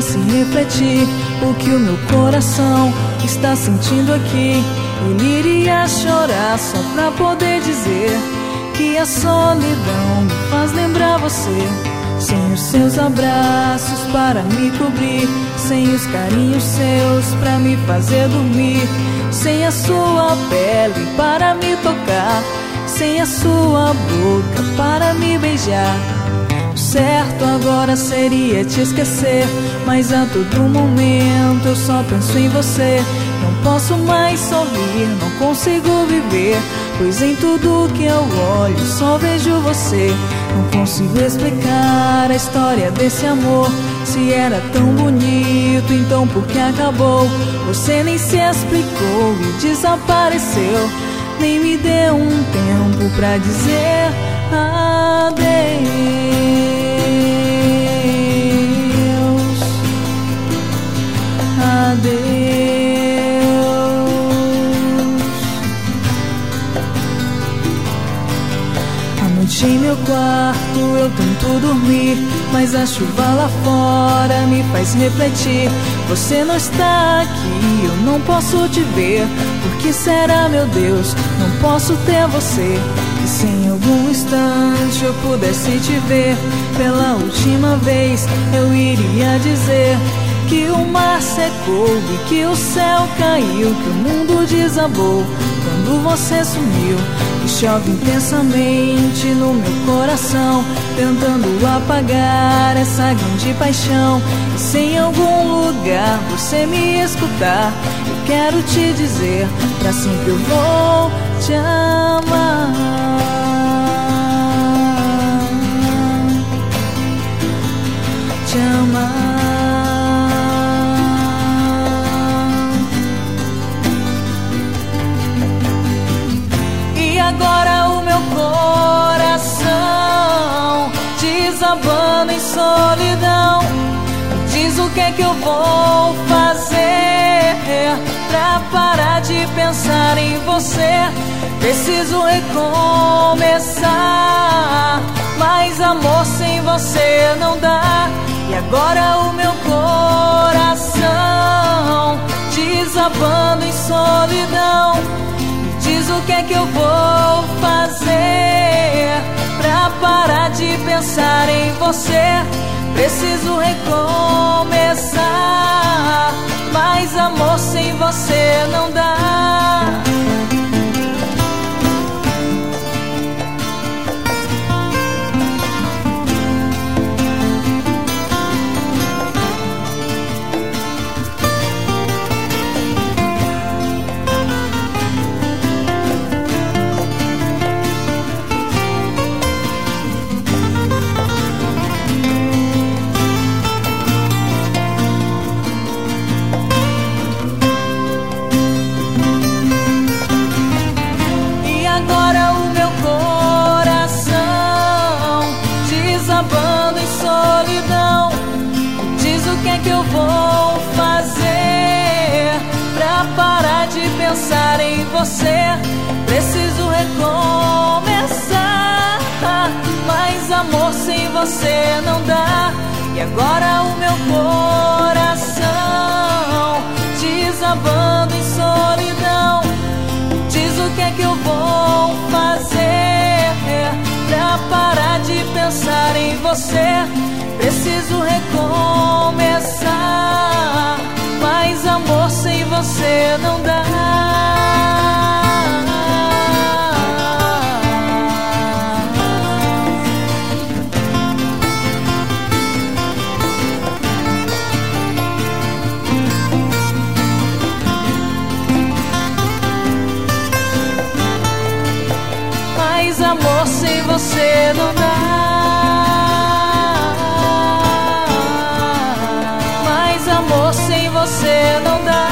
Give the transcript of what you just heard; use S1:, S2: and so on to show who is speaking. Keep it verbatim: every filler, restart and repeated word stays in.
S1: pudesse refletir o que o meu coração está sentindo aqui, ele iria chorar só pra poder dizer que a solidão me faz lembrar você. Sem os seus abraços para me cobrir, sem os carinhos seus pra me fazer dormir, sem a sua pele para me tocar, sem a sua boca para me beijar. O certo agora seria te esquecer, mas a todo momento eu só penso em você. Não posso mais sorrir, não consigo viver, pois em tudo que eu olho só vejo você. Não consigo explicar a história desse amor, se era tão bonito, então por que acabou? Você nem se explicou e desapareceu, nem me deu um tempo pra dizer adeus. Adeus. Em meu quarto eu tento dormir, mas a chuva lá fora me faz refletir. Você não está aqui, eu não posso te ver. Por que será, meu Deus, não posso ter você? E se em algum instante eu pudesse te ver pela última vez, eu iria dizer que o mar secou e que o céu caiu, que o mundo desabou quando você sumiu. E chove intensamente no meu coração, tentando apagar essa grande paixão. E se em algum lugar você me escutar, eu quero te dizer, pra sempre eu vou te amar. Te amar. Agora o meu coração desabando em solidão, diz o que é que eu vou fazer pra parar de pensar em você. Preciso recomeçar, mas amor sem você não dá. E agora o meu coração desabando em solidão, diz o que é que eu vou fazer pra parar de pensar em você. Preciso recomeçar, mas amor sem você não dá. Pensar em você, preciso recomeçar, mas amor sem você não dá. E agora o meu coração desabando em solidão, diz o que é que eu vou fazer pra parar de pensar em você. Preciso recomeçar, mas amor sem você não dá. Mas amor sem você não dá. Mas amor sem você não dá.